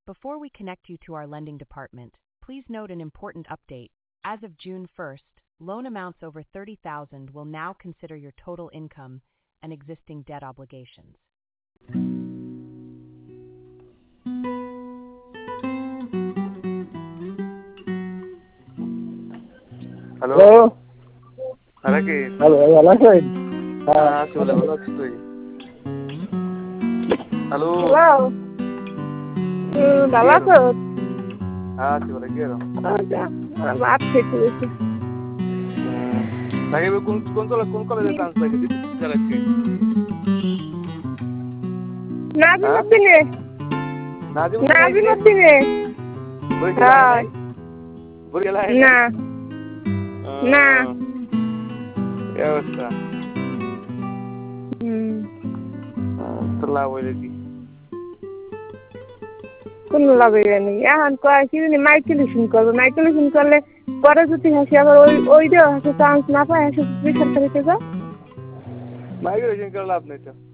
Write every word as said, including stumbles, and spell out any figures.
Before we connect you to our lending department, please note an important update. As of June first, loan amounts over thirty thousand will now consider your total income and existing debt obligations. Hello hello আরে কি hello ভালো আছেন? হ্যাঁ আছি বলে ভালো আছিস তুই? হ্যালো হ্যালো হুম ভালো আছো? হ্যাঁ আছি বলে কি এরকম ভাত খেতে গেছি। তাকে কোন কোন কলেজ কোন কলেজে চান্স লাগে দিতে নাজিমুদ্দিনে নাজিমুদ্দিনে হ্যাঁ না না অবস্থা হুম তো লাভ হয়ে কি কোন লাভ হইবে নি এখন কয় কি জানি মাইকেলেশন করবে মাইকেলেশন করলে পরে যদি হাসি আবার ওই ওই দেওয়া হাসি চান্স না পায় হাসি বেসরকারিতে যাও মাইগ্রেশন করে লাভ নেই তো